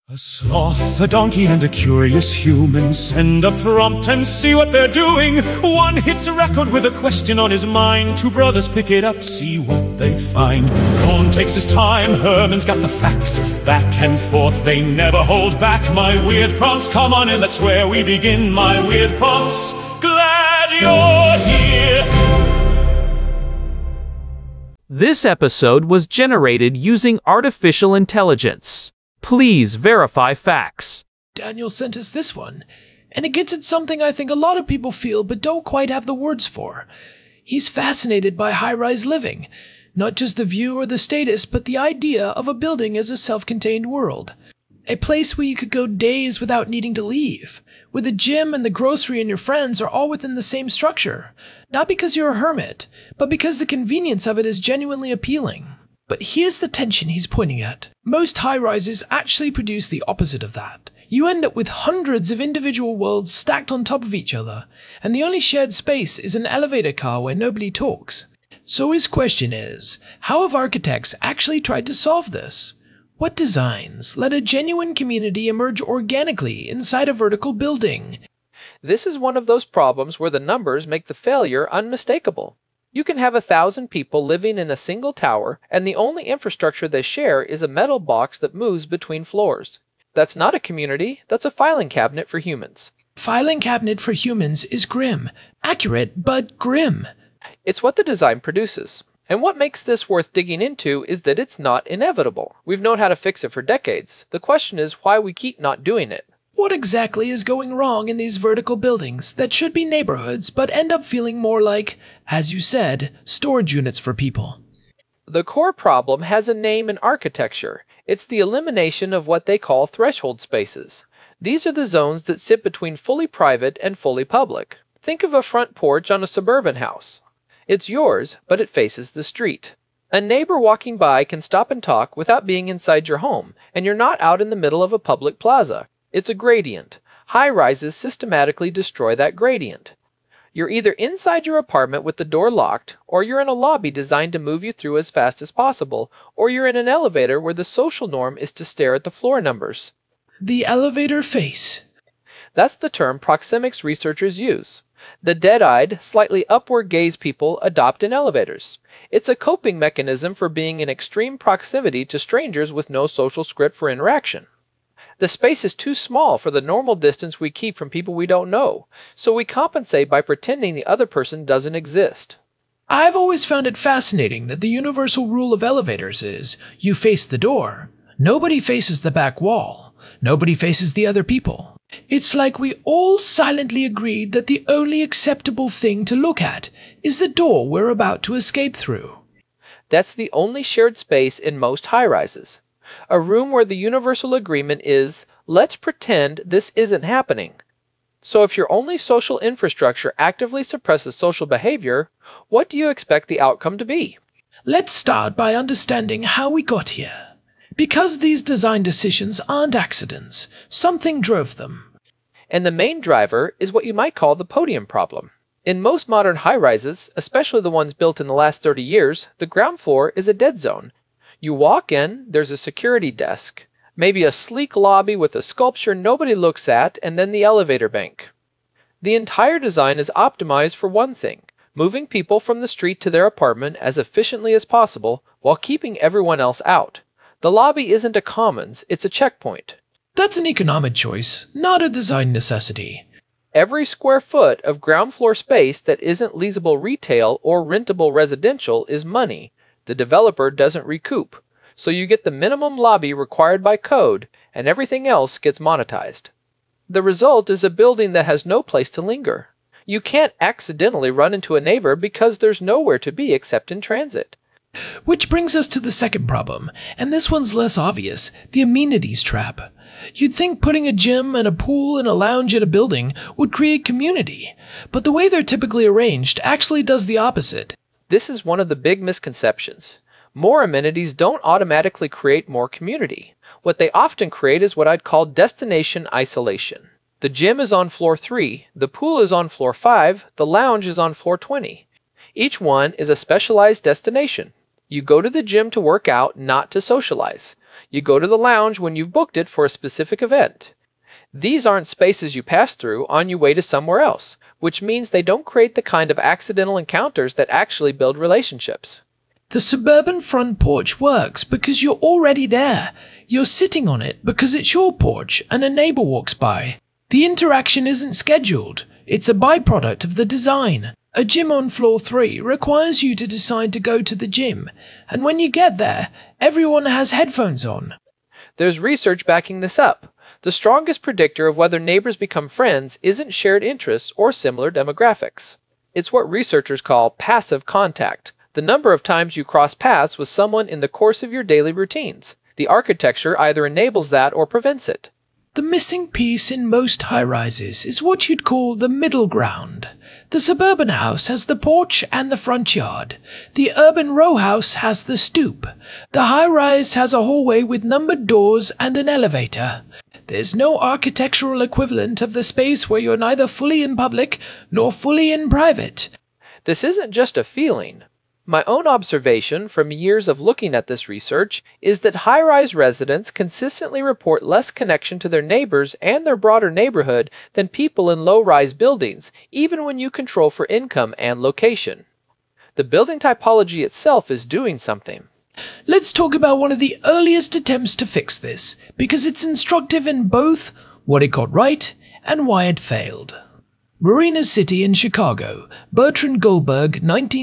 A sloth, a donkey, and a curious human send a prompt and see what they're doing. One hits a record with a question on his mind. Two brothers pick it up, see what they find. Cohn takes his time, Herman's got the facts. Back and forth, they never hold back. My weird prompts, come on in, that's where we begin. My weird prompts, glad you're here. This episode was generated using artificial intelligence. Please verify facts. Daniel sent us this one, and it gets at something I think a lot of people feel but don't quite have the words for. He's fascinated by high-rise living, not just the view or the status, but the idea of a building as a self-contained world. A place where you could go days without needing to leave, where the gym and the grocery and your friends are all within the same structure, not because you're a hermit, but because the convenience of it is genuinely appealing. But here's the tension he's pointing at. Most high-rises actually produce the opposite of that. You end up with hundreds of individual worlds stacked on top of each other, and the only shared space is an elevator car where nobody talks. So his question is, how have architects actually tried to solve this? What designs let a genuine community emerge organically inside a vertical building? This is one of those problems where the numbers make the failure unmistakable. You can have 1,000 people living in a single tower, and the only infrastructure they share is a metal box that moves between floors. That's not a community, that's a filing cabinet for humans. Filing cabinet for humans is grim. Accurate, but grim. It's what the design produces. And what makes this worth digging into is that it's not inevitable. We've known how to fix it for decades. The question is why we keep not doing it. What exactly is going wrong in these vertical buildings that should be neighborhoods but end up feeling more like, as you said, storage units for people? The core problem has a name in architecture. It's the elimination of what they call threshold spaces. These are the zones that sit between fully private and fully public. Think of a front porch on a suburban house. It's yours, but it faces the street. A neighbor walking by can stop and talk without being inside your home, and you're not out in the middle of a public plaza. It's a gradient. High-rises systematically destroy that gradient. You're either inside your apartment with the door locked, or you're in a lobby designed to move you through as fast as possible, or you're in an elevator where the social norm is to stare at the floor numbers. The elevator face. That's the term proxemics researchers use. The dead-eyed, slightly upward gaze people adopt in elevators. It's a coping mechanism for being in extreme proximity to strangers with no social script for interaction. The space is too small for the normal distance we keep from people we don't know, so we compensate by pretending the other person doesn't exist. I've always found it fascinating that the universal rule of elevators is, you face the door. Nobody faces the back wall. Nobody faces the other people. It's like we all silently agreed that the only acceptable thing to look at is the door we're about to escape through. That's the only shared space in most high-rises. A room where the universal agreement is, let's pretend this isn't happening. So if your only social infrastructure actively suppresses social behavior, what do you expect the outcome to be? Let's start by understanding how we got here. Because these design decisions aren't accidents, something drove them. And the main driver is what you might call the podium problem. In most modern high-rises, especially the ones built in the last 30 years, the ground floor is a dead zone. You walk in, there's a security desk, maybe a sleek lobby with a sculpture nobody looks at, and then the elevator bank. The entire design is optimized for one thing, moving people from the street to their apartment as efficiently as possible while keeping everyone else out. The lobby isn't a commons, it's a checkpoint. That's an economic choice, not a design necessity. Every square foot of ground floor space that isn't leasable retail or rentable residential is money. The developer doesn't recoup, so you get the minimum lobby required by code, and everything else gets monetized. The result is a building that has no place to linger. You can't accidentally run into a neighbor because there's nowhere to be except in transit. Which brings us to the second problem, and this one's less obvious, the amenities trap. You'd think putting a gym and a pool and a lounge in a building would create community, but the way they're typically arranged actually does the opposite. This is one of the big misconceptions. More amenities don't automatically create more community. What they often create is what I'd call destination isolation. The gym is on floor 3, the pool is on floor 5, the lounge is on floor 20. Each one is a specialized destination. You go to the gym to work out, not to socialize. You go to the lounge when you've booked it for a specific event. These aren't spaces you pass through on your way to somewhere else, which means they don't create the kind of accidental encounters that actually build relationships. The suburban front porch works because you're already there. You're sitting on it because it's your porch and a neighbor walks by. The interaction isn't scheduled. It's a byproduct of the design. A gym on floor 3 requires you to decide to go to the gym, and when you get there, everyone has headphones on. There's research backing this up. The strongest predictor of whether neighbors become friends isn't shared interests or similar demographics. It's what researchers call passive contact, the number of times you cross paths with someone in the course of your daily routines. The architecture either enables that or prevents it. The missing piece in most high-rises is what you'd call the middle ground. The suburban house has the porch and the front yard. The urban row house has the stoop. The high-rise has a hallway with numbered doors and an elevator. There's no architectural equivalent of the space where you're neither fully in public nor fully in private. This isn't just a feeling. My own observation from years of looking at this research is that high-rise residents consistently report less connection to their neighbors and their broader neighborhood than people in low-rise buildings, even when you control for income and location. The building typology itself is doing something. Let's talk about one of the earliest attempts to fix this, because it's instructive in both what it got right and why it failed. Marina City in Chicago, Bertrand Goldberg,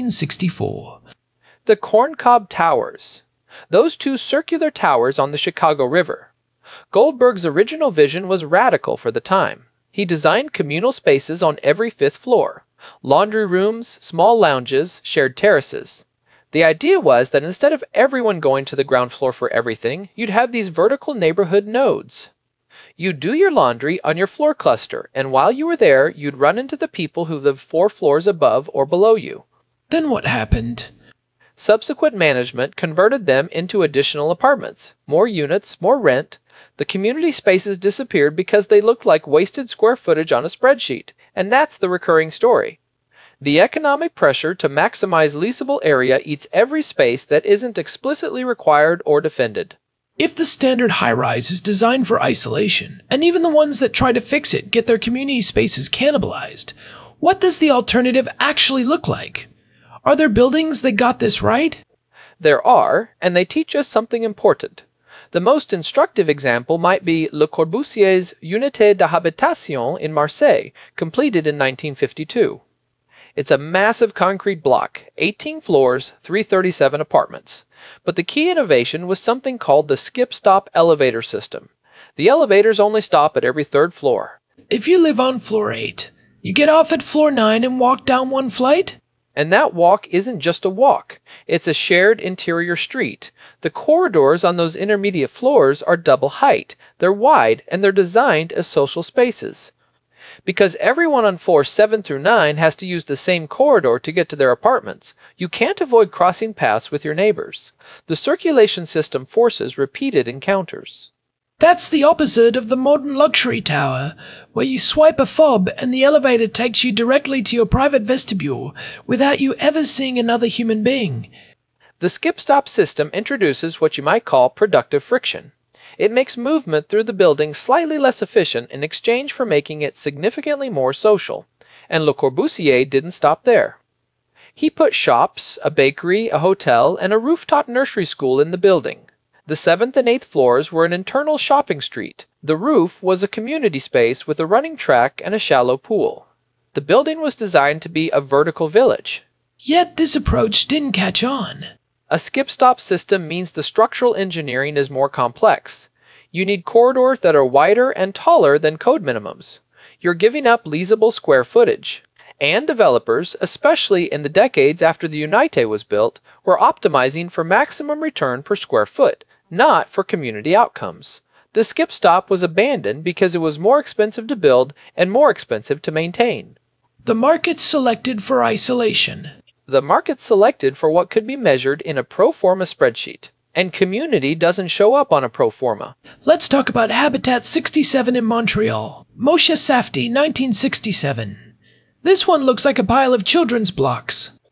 1964. The Corncob Towers. Those two circular towers on the Chicago River. Goldberg's original vision was radical for the time. He designed communal spaces on every 5th floor. Laundry rooms, small lounges, shared terraces. The idea was that instead of everyone going to the ground floor for everything, you'd have these vertical neighborhood nodes. You'd do your laundry on your floor cluster, and while you were there, you'd run into the people who lived 4 floors above or below you. Then what happened? Subsequent management converted them into additional apartments. More units, more rent. The community spaces disappeared because they looked like wasted square footage on a spreadsheet, and that's the recurring story. The economic pressure to maximize leasable area eats every space that isn't explicitly required or defended. If the standard high-rise is designed for isolation, and even the ones that try to fix it get their community spaces cannibalized, what does the alternative actually look like? Are there buildings that got this right? There are, and they teach us something important. The most instructive example might be Le Corbusier's Unité de Habitation in Marseille, completed in 1952. It's a massive concrete block, 18 floors, 337 apartments. But the key innovation was something called the skip-stop elevator system. The elevators only stop at every 3rd floor. If you live on floor 8, you get off at floor 9 and walk down one flight? And that walk isn't just a walk. It's a shared interior street. The corridors on those intermediate floors are double height. They're wide, and they're designed as social spaces. Because everyone on floors 7 through 9 has to use the same corridor to get to their apartments, you can't avoid crossing paths with your neighbors. The circulation system forces repeated encounters. That's the opposite of the modern luxury tower, where you swipe a fob and the elevator takes you directly to your private vestibule without you ever seeing another human being. The skip-stop system introduces what you might call productive friction. It makes movement through the building slightly less efficient in exchange for making it significantly more social. And Le Corbusier didn't stop there. He put shops, a bakery, a hotel, and a rooftop nursery school in the building. The 7th and 8th floors were an internal shopping street. The roof was a community space with a running track and a shallow pool. The building was designed to be a vertical village. Yet this approach didn't catch on. A skip-stop system means the structural engineering is more complex. You need corridors that are wider and taller than code minimums. You're giving up leasable square footage. And developers, especially in the decades after the Unite was built, were optimizing for maximum return per square foot, not for community outcomes. The skip-stop was abandoned because it was more expensive to build and more expensive to maintain. The market selected for isolation. The market selected for what could be measured in a pro forma spreadsheet. And community doesn't show up on a pro forma. Let's talk about Habitat 67 in Montreal. Moshe Safdie, 1967. This one looks like a pile of children's blocks.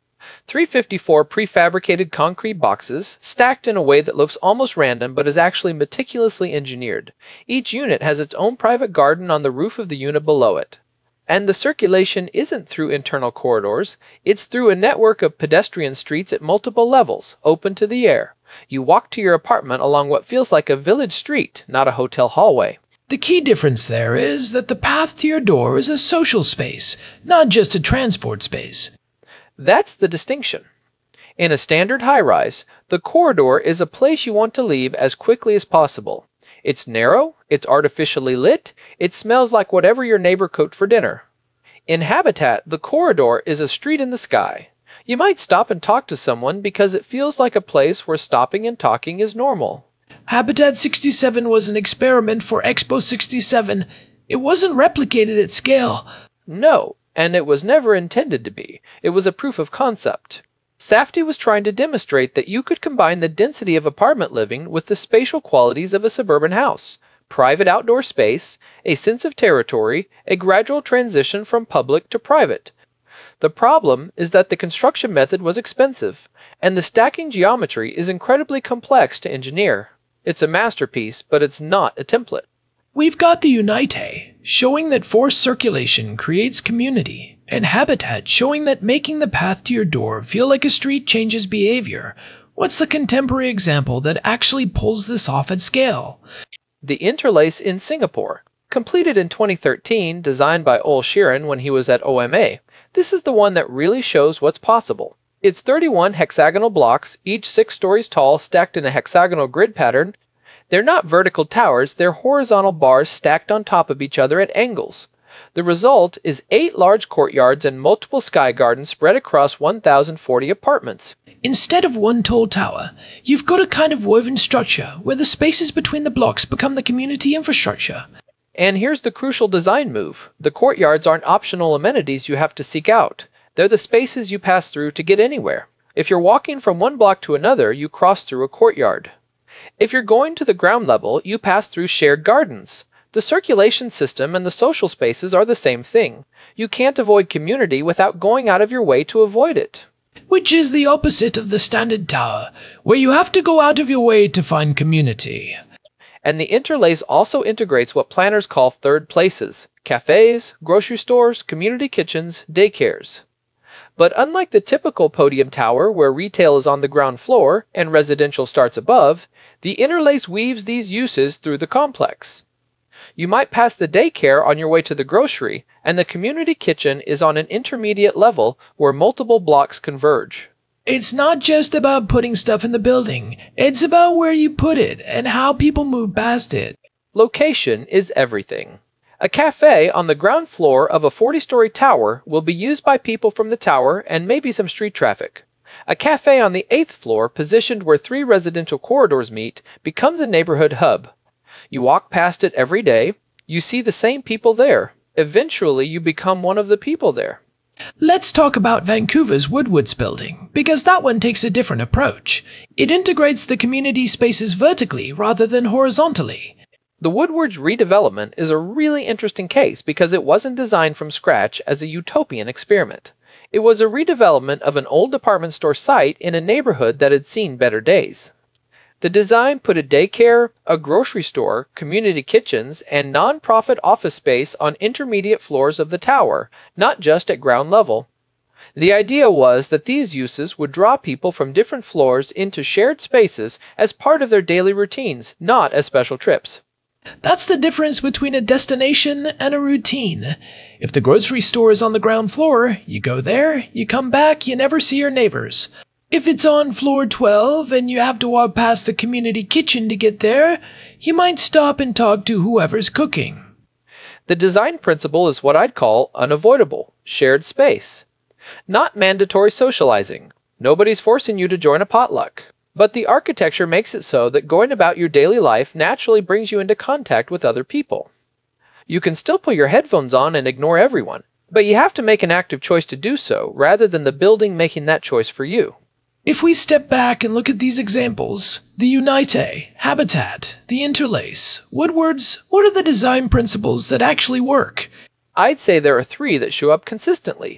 354 prefabricated concrete boxes, stacked in a way that looks almost random but is actually meticulously engineered. Each unit has its own private garden on the roof of the unit below it. And the circulation isn't through internal corridors, it's through a network of pedestrian streets at multiple levels, open to the air. You walk to your apartment along what feels like a village street, not a hotel hallway. The key difference there is that the path to your door is a social space, not just a transport space. That's the distinction. In a standard high-rise, the corridor is a place you want to leave as quickly as possible. It's narrow, it's artificially lit, it smells like whatever your neighbor cooked for dinner. In Habitat, the corridor is a street in the sky. You might stop and talk to someone because it feels like a place where stopping and talking is normal. Habitat 67 was an experiment for Expo 67. It wasn't replicated at scale. No, and it was never intended to be. It was a proof of concept. Safdie was trying to demonstrate that you could combine the density of apartment living with the spatial qualities of a suburban house. Private outdoor space, a sense of territory, a gradual transition from public to private. The problem is that the construction method was expensive, and the stacking geometry is incredibly complex to engineer. It's a masterpiece, but it's not a template. We've got the Unite, showing that forced circulation creates community, and Habitat showing that making the path to your door feel like a street changes behavior. What's the contemporary example that actually pulls this off at scale? The Interlace in Singapore, completed in 2013, designed by Ol Sheeran when he was at OMA. This is the one that really shows what's possible. It's 31 hexagonal blocks, each 6 stories tall, stacked in a hexagonal grid pattern. They're not vertical towers, they're horizontal bars stacked on top of each other at angles. The result is 8 large courtyards and multiple sky gardens spread across 1,040 apartments. Instead of one tall tower, you've got a kind of woven structure where the spaces between the blocks become the community infrastructure. And here's the crucial design move. The courtyards aren't optional amenities you have to seek out. They're the spaces you pass through to get anywhere. If you're walking from one block to another, you cross through a courtyard. If you're going to the ground level, you pass through shared gardens. The circulation system and the social spaces are the same thing. You can't avoid community without going out of your way to avoid it. Which is the opposite of the standard tower, where you have to go out of your way to find community. And the Interlace also integrates what planners call third places: cafes, grocery stores, community kitchens, daycares. But unlike the typical podium tower where retail is on the ground floor and residential starts above, the Interlace weaves these uses through the complex. You might pass the daycare on your way to the grocery, and the community kitchen is on an intermediate level where multiple blocks converge. It's not just about putting stuff in the building, it's about where you put it and how people move past it. Location is everything. A cafe on the ground floor of a 40-story tower will be used by people from the tower and maybe some street traffic. A cafe on the 8th floor, positioned where 3 residential corridors meet, becomes a neighborhood hub. You walk past it every day, you see the same people there. Eventually, you become one of the people there. Let's talk about Vancouver's Woodwards building, because that one takes a different approach. It integrates the community spaces vertically rather than horizontally. The Woodwards redevelopment is a really interesting case because it wasn't designed from scratch as a utopian experiment. It was a redevelopment of an old department store site in a neighborhood that had seen better days. The design put a daycare, a grocery store, community kitchens, and non-profit office space on intermediate floors of the tower, not just at ground level. The idea was that these uses would draw people from different floors into shared spaces as part of their daily routines, not as special trips. That's the difference between a destination and a routine. If the grocery store is on the ground floor, you go there, you come back, you never see your neighbors. If it's on floor 12 and you have to walk past the community kitchen to get there, you might stop and talk to whoever's cooking. The design principle is what I'd call unavoidable, shared space. Not mandatory socializing. Nobody's forcing you to join a potluck. But the architecture makes it so that going about your daily life naturally brings you into contact with other people. You can still put your headphones on and ignore everyone, but you have to make an active choice to do so rather than the building making that choice for you. If we step back and look at these examples, the Unite, Habitat, the Interlace, Woodwards, what are the design principles that actually work? I'd say there are 3 that show up consistently.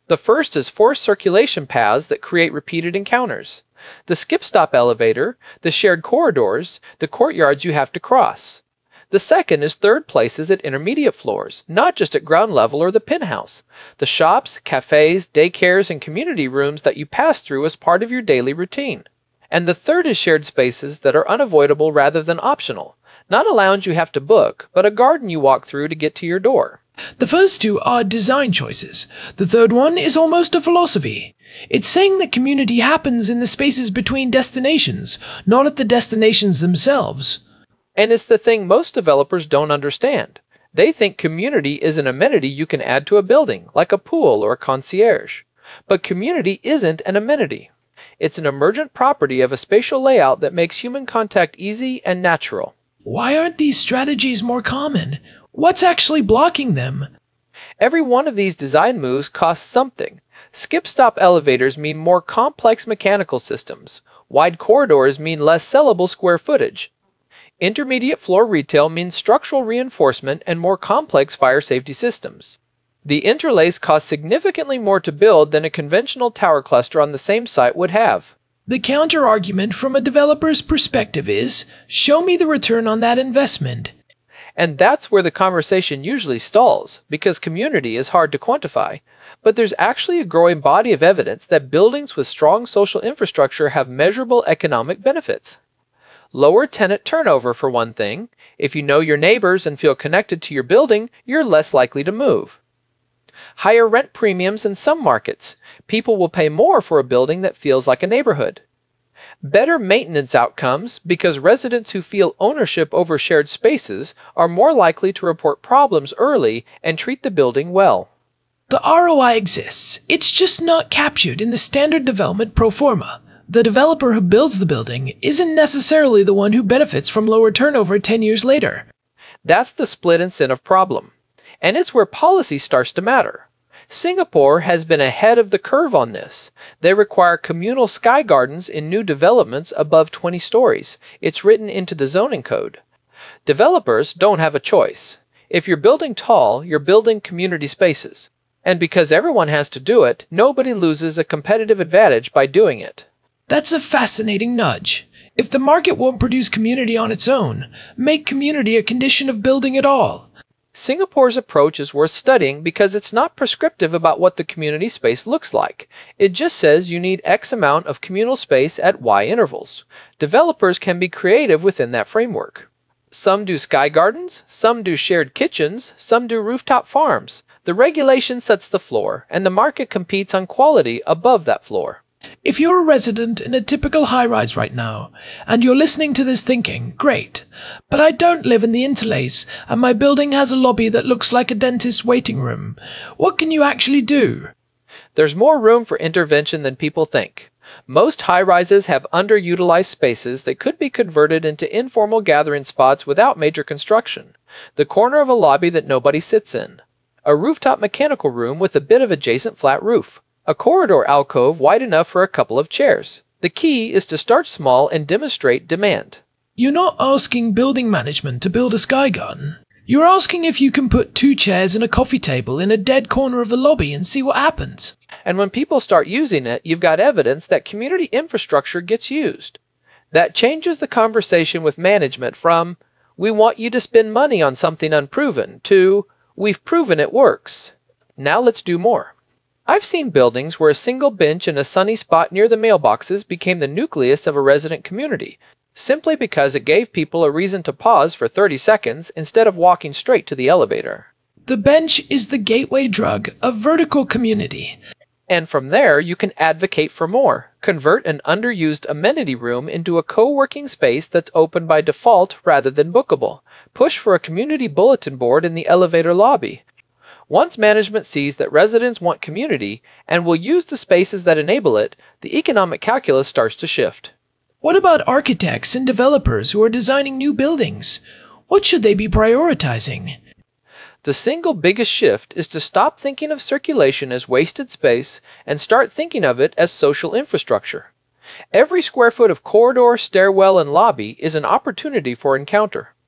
The first is forced circulation paths that create repeated encounters. The skip-stop elevator, the shared corridors, the courtyards you have to cross. The second is third places at intermediate floors, not just at ground level or the penthouse. The shops, cafes, daycares, and community rooms that you pass through as part of your daily routine. And the third is shared spaces that are unavoidable rather than optional. Not a lounge you have to book, but a garden you walk through to get to your door. The first two are design choices. The third one is almost a philosophy. It's saying that community happens in the spaces between destinations, not at the destinations themselves. And it's the thing most developers don't understand. They think community is an amenity you can add to a building, like a pool or a concierge. But community isn't an amenity. It's an emergent property of a spatial layout that makes human contact easy and natural. Why aren't these strategies more common? What's actually blocking them? Every one of these design moves costs something. Skip-stop elevators mean more complex mechanical systems. Wide corridors mean less sellable square footage. Intermediate floor retail means structural reinforcement and more complex fire safety systems. The interlace costs significantly more to build than a conventional tower cluster on the same site would have. The counter-argument from a developer's perspective is, show me the return on that investment. And that's where the conversation usually stalls, because community is hard to quantify. But there's actually a growing body of evidence that buildings with strong social infrastructure have measurable economic benefits. Lower tenant turnover, for one thing. If you know your neighbors and feel connected to your building, you're less likely to move. Higher rent premiums in some markets. People will pay more for a building that feels like a neighborhood. Better maintenance outcomes because residents who feel ownership over shared spaces are more likely to report problems early and treat the building well. The ROI exists. It's just not captured in the standard development pro forma. The developer who builds the building isn't necessarily the one who benefits from lower turnover 10 years later. That's the split incentive problem. And it's where policy starts to matter. Singapore has been ahead of the curve on this. They require communal sky gardens in new developments above 20 stories. It's written into the zoning code. Developers don't have a choice. If you're building tall, you're building community spaces. And because everyone has to do it, nobody loses a competitive advantage by doing it. That's a fascinating nudge. If the market won't produce community on its own, make community a condition of building at all. Singapore's approach is worth studying because it's not prescriptive about what the community space looks like. It just says you need X amount of communal space at Y intervals. Developers can be creative within that framework. Some do sky gardens, some do shared kitchens, some do rooftop farms. The regulation sets the floor, and the market competes on quality above that floor. If you're a resident in a typical high-rise right now, and you're listening to this thinking, great, but I don't live in the interlace, and my building has a lobby that looks like a dentist's waiting room, what can you actually do? There's more room for intervention than people think. Most high-rises have underutilized spaces that could be converted into informal gathering spots without major construction. The corner of a lobby that nobody sits in. A rooftop mechanical room with a bit of adjacent flat roof. A corridor alcove wide enough for a couple of chairs. The key is to start small and demonstrate demand. You're not asking building management to build a sky garden. You're asking if you can put 2 chairs and a coffee table in a dead corner of the lobby and see what happens. And when people start using it, you've got evidence that community infrastructure gets used. That changes the conversation with management from, we want you to spend money on something unproven, to, we've proven it works. Now let's do more. I've seen buildings where a single bench in a sunny spot near the mailboxes became the nucleus of a resident community, simply because it gave people a reason to pause for 30 seconds instead of walking straight to the elevator. The bench is the gateway drug of vertical community. And from there, you can advocate for more. Convert an underused amenity room into a co-working space that's open by default rather than bookable. Push for a community bulletin board in the elevator lobby. Once management sees that residents want community and will use the spaces that enable it, the economic calculus starts to shift. What about architects and developers who are designing new buildings? What should they be prioritizing? The single biggest shift is to stop thinking of circulation as wasted space and start thinking of it as social infrastructure. Every square foot of corridor, stairwell, and lobby is an opportunity for encounter.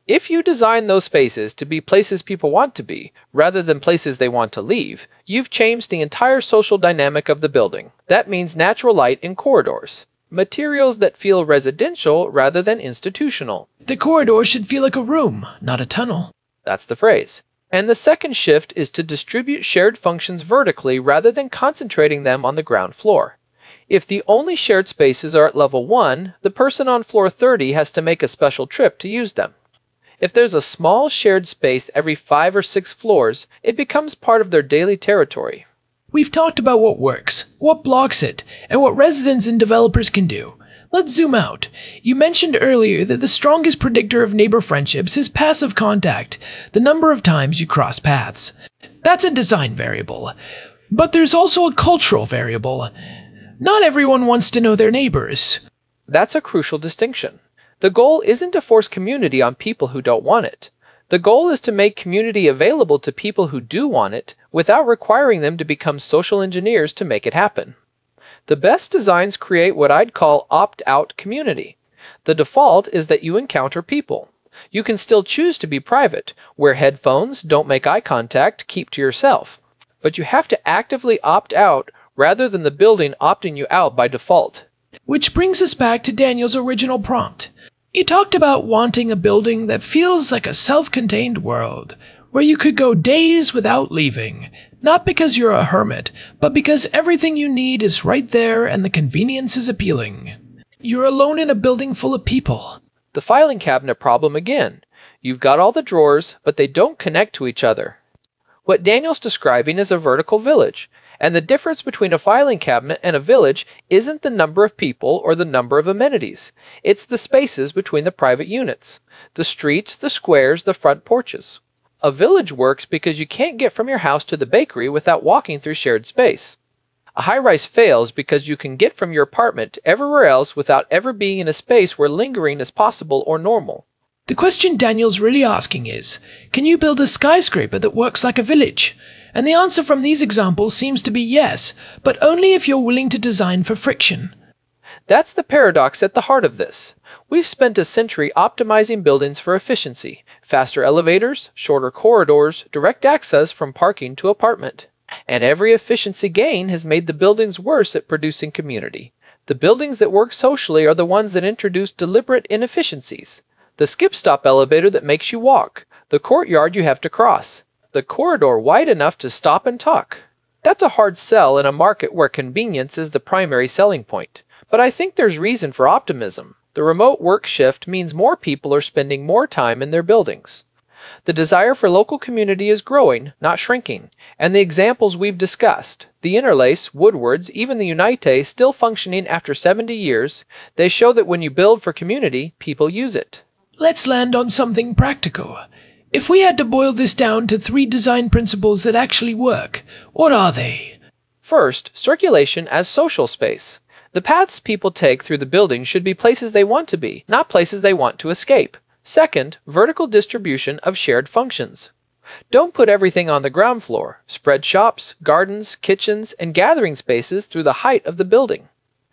If you design those spaces to be places people want to be, rather than places they want to leave, you've changed the entire social dynamic of the building. That means natural light in corridors. Materials that feel residential rather than institutional. The corridor should feel like a room, not a tunnel. That's the phrase. And the second shift is to distribute shared functions vertically rather than concentrating them on the ground floor. If the only shared spaces are at level 1, the person on floor 30 has to make a special trip to use them. If there's a small shared space every 5 or 6 floors, it becomes part of their daily territory. We've talked about what works, what blocks it, and what residents and developers can do. Let's zoom out. You mentioned earlier that the strongest predictor of neighbor friendships is passive contact, the number of times you cross paths. That's a design variable. But there's also a cultural variable. Not everyone wants to know their neighbors. That's a crucial distinction. The goal isn't to force community on people who don't want it. The goal is to make community available to people who do want it, without requiring them to become social engineers to make it happen. The best designs create what I'd call opt-out community. The default is that you encounter people. You can still choose to be private, wear headphones, don't make eye contact, keep to yourself. But you have to actively opt out rather than the building opting you out by default. Which brings us back to Daniel's original prompt. You talked about wanting a building that feels like a self-contained world, where you could go days without leaving, not because you're a hermit, but because everything you need is right there and the convenience is appealing. You're alone in a building full of people. The filing cabinet problem again. You've got all the drawers, but they don't connect to each other. What Daniel's describing is a vertical village, and the difference between a filing cabinet and a village isn't the number of people or the number of amenities. It's the spaces between the private units, the streets, the squares, the front porches. A village works because you can't get from your house to the bakery without walking through shared space. A high-rise fails because you can get from your apartment to everywhere else without ever being in a space where lingering is possible or normal. The question Daniel's really asking is, can you build a skyscraper that works like a village? And the answer from these examples seems to be yes, but only if you're willing to design for friction. That's the paradox at the heart of this. We've spent a century optimizing buildings for efficiency, faster elevators, shorter corridors, direct access from parking to apartment. And every efficiency gain has made the buildings worse at producing community. The buildings that work socially are the ones that introduce deliberate inefficiencies. The skip-stop elevator that makes you walk, the courtyard you have to cross, the corridor wide enough to stop and talk. That's a hard sell in a market where convenience is the primary selling point. But I think there's reason for optimism. The remote work shift means more people are spending more time in their buildings. The desire for local community is growing, not shrinking, and the examples we've discussed, the Interlace, Woodwards, even the Unite, still functioning after 70 years, they show that when you build for community, people use it. Let's land on something practical. If we had to boil this down to 3 design principles that actually work, what are they? First, circulation as social space. The paths people take through the building should be places they want to be, not places they want to escape. Second, vertical distribution of shared functions. Don't put everything on the ground floor. Spread shops, gardens, kitchens, and gathering spaces through the height of the building.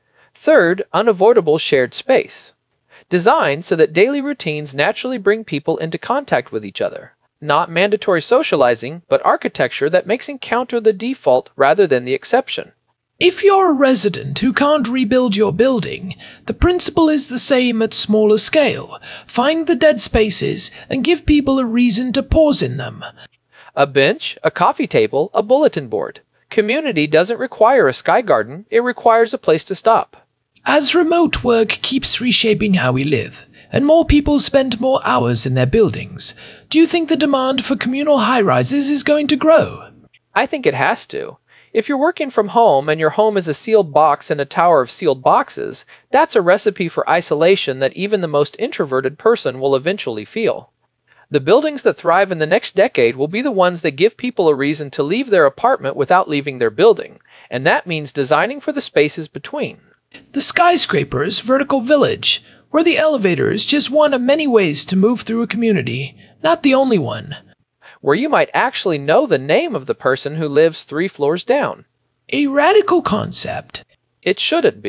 Third, unavoidable shared space. Design so that daily routines naturally bring people into contact with each other. Not mandatory socializing, but architecture that makes encounter the default rather than the exception. If you're a resident who can't rebuild your building, the principle is the same at smaller scale. Find the dead spaces and give people a reason to pause in them. A bench, a coffee table, a bulletin board. Community doesn't require a sky garden, it requires a place to stop. As remote work keeps reshaping how we live, and more people spend more hours in their buildings, do you think the demand for communal high-rises is going to grow? I think it has to. If you're working from home and your home is a sealed box in a tower of sealed boxes, that's a recipe for isolation that even the most introverted person will eventually feel. The buildings that thrive in the next decade will be the ones that give people a reason to leave their apartment without leaving their building, and that means designing for the spaces between. The skyscraper's vertical village, where the elevator is just one of many ways to move through a community, not the only one. Where you might actually know the name of the person who lives 3 floors down. A radical concept. It shouldn't be.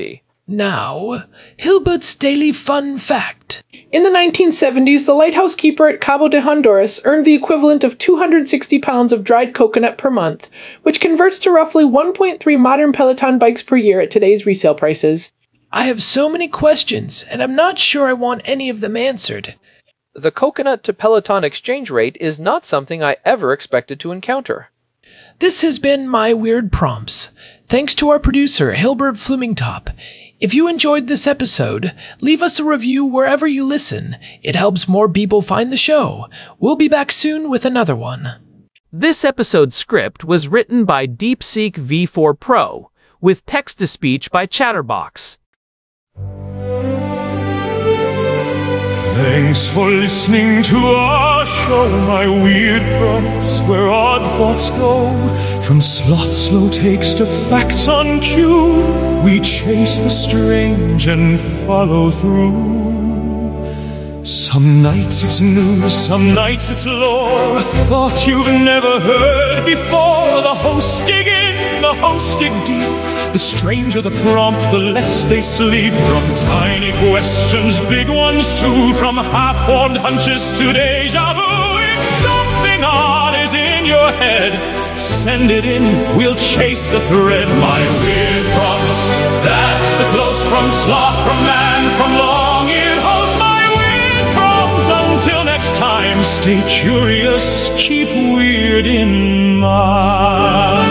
Now, Hilbert's Daily Fun Fact. In the 1970s, the lighthouse keeper at Cabo de Honduras earned the equivalent of 260 pounds of dried coconut per month, which converts to roughly 1.3 modern Peloton bikes per year at today's resale prices. I have so many questions, and I'm not sure I want any of them answered. The coconut to Peloton exchange rate is not something I ever expected to encounter. This has been My Weird Prompts. Thanks to our producer, Hilbert Flumingtop. If you enjoyed this episode, leave us a review wherever you listen. It helps more people find the show. We'll be back soon with another one. This episode's script was written by DeepSeek V4 Pro, with text-to-speech by Chatterbox. Thanks for listening to our show, My Weird Prompts, where odd thoughts go. From sloth slow takes to facts on cue, we chase the strange and follow through. Some nights it's news, some nights it's lore, a thought you've never heard before. The hosts dig in, the hosts dig deep. The stranger the prompt, the less they sleep. From tiny questions, big ones too. From half-formed hunches to deja vu. If something odd is in your head, send it in, we'll chase the thread. My Weird Prompts, that's the close from sloth, from man, from long-eared host. My Weird Prompts, until next time, stay curious, keep weird in mind.